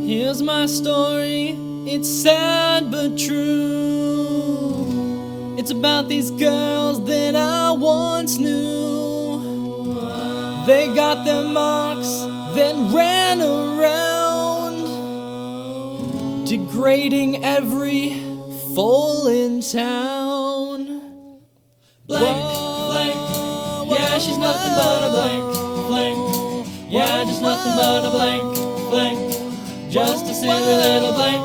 Here's my story, it's sad but true. It's about these girls that I once knew. They got their marks, then ran around, degrading every fool in town. Blank, blank, yeah, she's nothing but a blank, blank. Yeah, just nothing but a blank, blank. Just a silly little blank.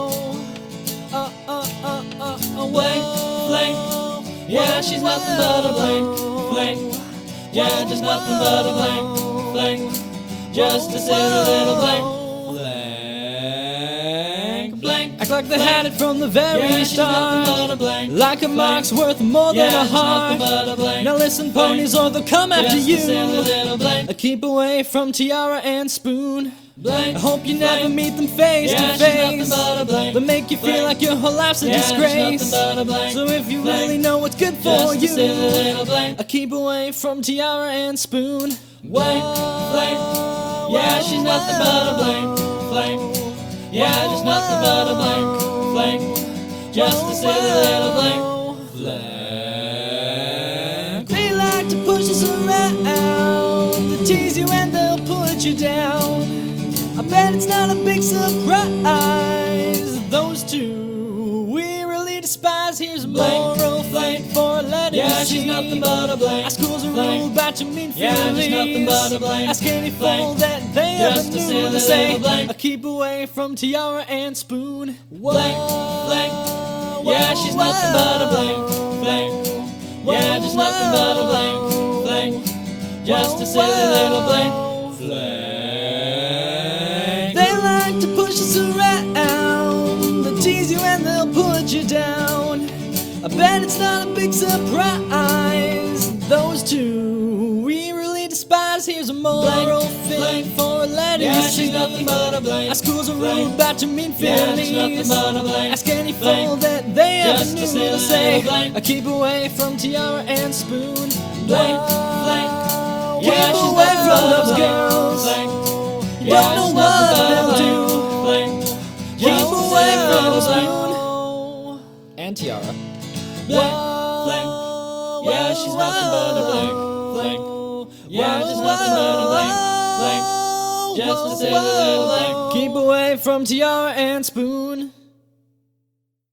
Blank, blank. Yeah, she's nothing but a blank, blank. Yeah, just nothing but a blank, blank. Just a silly little blank. Blank, blank. Act like they had it from the very Yeah, she's start. nothing but a blank, Like a mark's worth more than yeah, a she's nothing heart. but a blank. Now listen, ponies, or they'll come after Just a silly you. little blank. Keep away from Tiara and Spoon. Blank, I hope you never blank. meet them face Yeah, to she's face. nothing but a blank, They make you feel blank. like your whole life's a Yeah, she's disgrace. nothing but a blank, So if you blank. really know what's good for Just a you, silly little blank. keep away from Tiara and Spoon. Blank, blank. Yeah, she's nothing but a blank, blank. Yeah, just nothing but a blank, blank. Just a silly little blank, blank. They like to push us around, they tease you and they'll put you down. I bet it's not a big surprise, those two we really despise. Here's a Blank, moral blank. fate for letting Yeah, you she's see. nothing but a blank, Our schools are blank. ruled by your mean Yeah, feelings. just nothing but a blank, Ask any blank. fool that they Just a ever knew silly to say. little blank. Keep away from Tiara and Spoon. Blank, blank. Yeah, she's nothing but a blank, blank. Yeah, just nothing but a blank, blank. Just a silly little blank, blank. They like to push us around, they'll tease you and they'll put you down. I bet it's not a big surprise, those two we really despise. Here's a moral fate blank. for letting Yeah, you see. she's nothing but a blank, Our schools are blank. ruled by your mean Yeah, feelings. just nothing but a blank, Ask any blank. fool that they ever Just a knew silly to say. little blank. Keep away from Tiara and Spoon. Blank, blank. Yeah, Keep she's away nothing from but a those blank, girls. blank. Don't Yeah, know she's what nothing but a they'll blank, do. blank. Keep Just a away silly from little blank, Spoon and Tiara. blank, blank. Yeah, she's nothing but a blank, blank. Yeah, just nothing but a blank, blank. Just a silly little blank. Keep away from Tiara and Spoon.